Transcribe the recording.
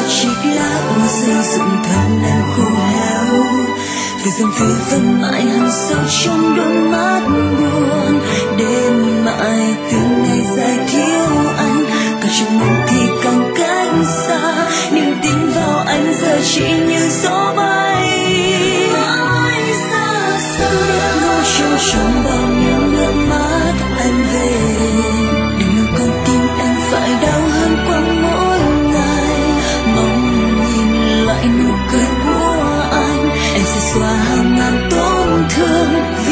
chiếc lá u rơi rụng thơm đang khô héo. Thời gian phía vẫn mãi hằn sâu trong đôi mắt buồn. Đêm mãi từng ngày dài thiếu anh, càng trong mong thì càng cách xa. Niềm tin vào anh giờ chỉ như gió bay. Mãi xa xưa ngồi trong bao nhiêu nước mắt anh về. Đừng yêu con tim em phải đau hơn qua mỗi ngày. Mong nhìn lại nụ cười của anh, em sẽ xóa hàng ngàn tổn thương.